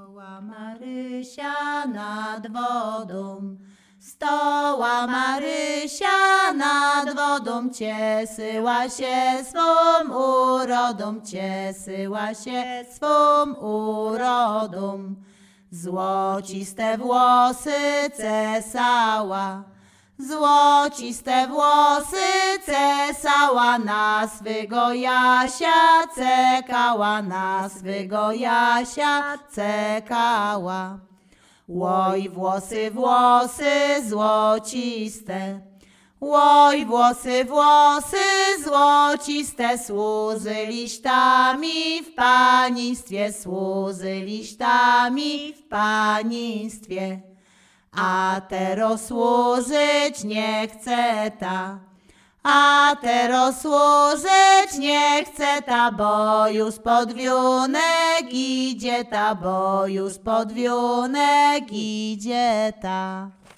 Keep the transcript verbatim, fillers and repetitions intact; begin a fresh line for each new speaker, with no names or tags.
Stoła Marysia nad wodą, stoła Marysia nad wodą, cieszyła się swą urodą, cieszyła się swą urodą. Złociste włosy cesała, złociste włosy cesała, na swego Jasia czekała, na swego Jasia czekała. Łoj, włosy, włosy złociste, łoj, włosy, włosy złociste, służy liśtami w państwie, służy liśtami w państwie. A teraz służyć nie chce ta, a teraz służyć nie chce ta, bo już podwiónek idzie ta, bo już podwiónek idzie ta.